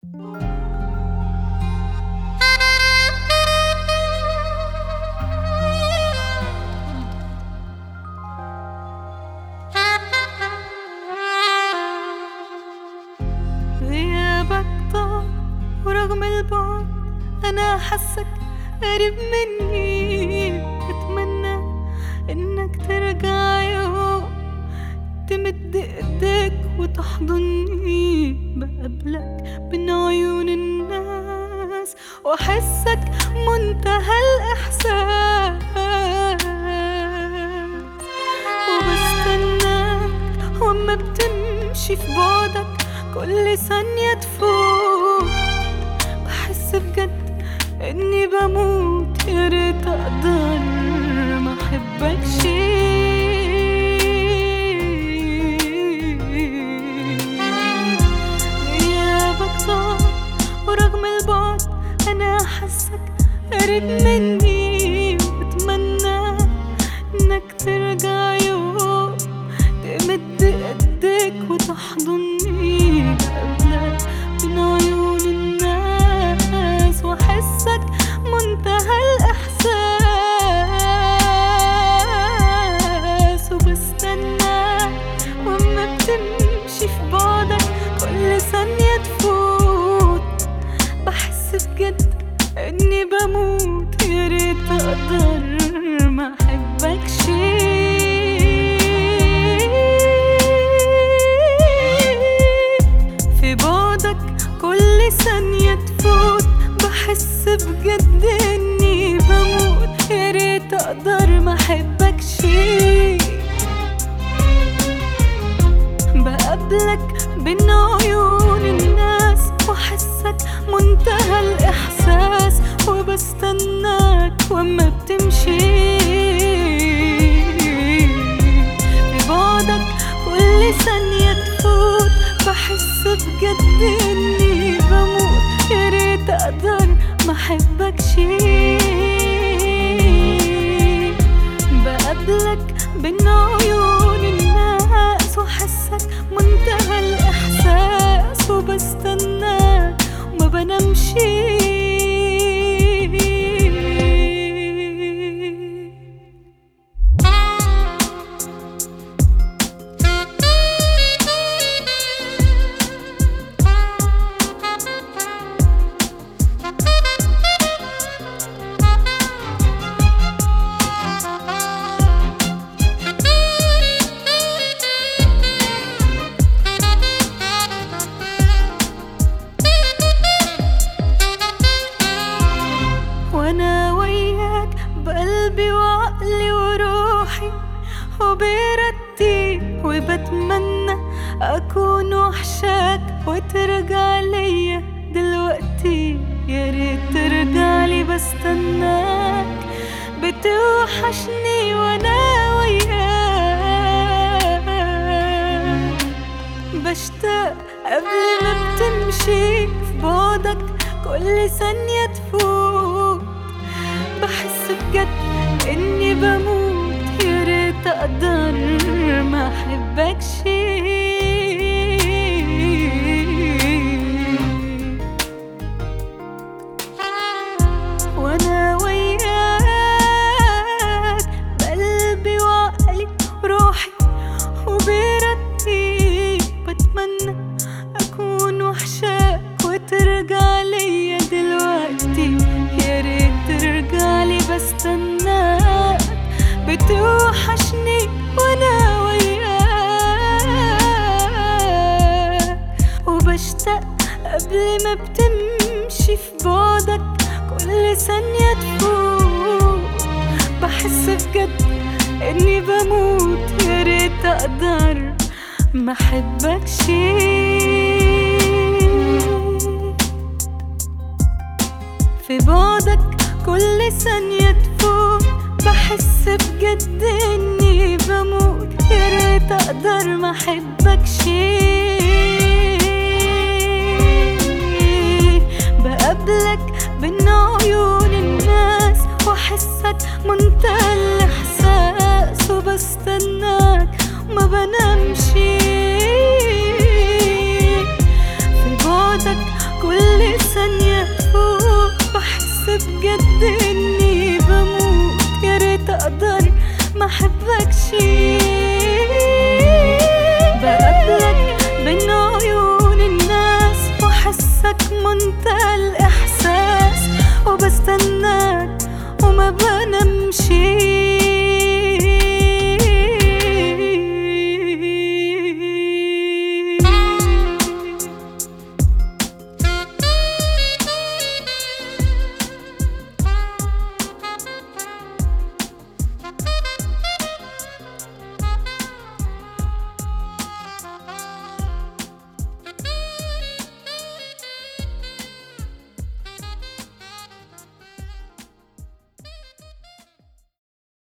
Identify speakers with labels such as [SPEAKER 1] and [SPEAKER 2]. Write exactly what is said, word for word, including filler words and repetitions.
[SPEAKER 1] غيابك طال ورغم البعد أنا حاسك قريب مني. أتمنى إنك ترجع يوم تمد إيديك وتحضني. بقابلك بين عيون الناس وأحسك منتهى الإحساس، وبستناك وأما بتمشي في بعدك كل ثانية تفوت. بحس بجد إني بموت، يا ريت أقدر ما أحبكش. غيابك طال ورغم البعد أنا حاسك قريب مني. بتمنى إنك ترجع يوم تمد إيديك وتحضني. بقابلك بين عيون الناس وأحسك منتهى الإحساس، وبستناك وأما بتمشي في بعدك كل ثانية تفوت. بحس بجد إني بموت، يا ريت أقدر ما أحبكش. في بعدك كل ثانية تفوت. بحس بجد إني بموت، يا ريت أقدر ما أحبكش. بقابلك بين عيون الناس وأحسك منتهى الإحساس، وبستناك وأما بتمشي. في بعدك كل ثانية تفوت. بحس بجد إني بموت، يا ريت أقدر ما أحبكش. بقابلك بين عيون الناس وأحسك منتهى الإحساس، وبستناك وما بنامش. وأنا وياك بقلبي وعقلي وروحي وبإرادتي، وبتمنى أكون وحشاك وترجع ليا دلوقتي. يا ريت ترجعلي، بستناك بتوحشني وأنا وياك. بشتاق قبل ما بتمشي، في بعدك كل ثانية تفوت. بحس بجد إني بموت، يا ريت أقدر ما أحبكش. وأنا وياك بقلبي وعقلي روحي وبإرادتي، بتمنى أكون وحشاك وترجع ليا دلوقتي. يا ريت ترجعلي، بستناك بتوحشني وأنا وياك. وبشتاق قبل ما بتمشي، في بعدك كل ثانية تفوت. بحس بجد إني بموت، يا ريت أقدر ما أحبكش. في بعدك كل ثانية تفوت. بحس بجد إني بموت، يا ريت أقدر ما أحبكش. بقابلك بين عيون الناس وأحسك منتهى الإحساس، وبستناك وما بنامش. في بعدك كل ثانية تفوت بحس بجد اني بموت. يا ريت اقدر ما احبكش.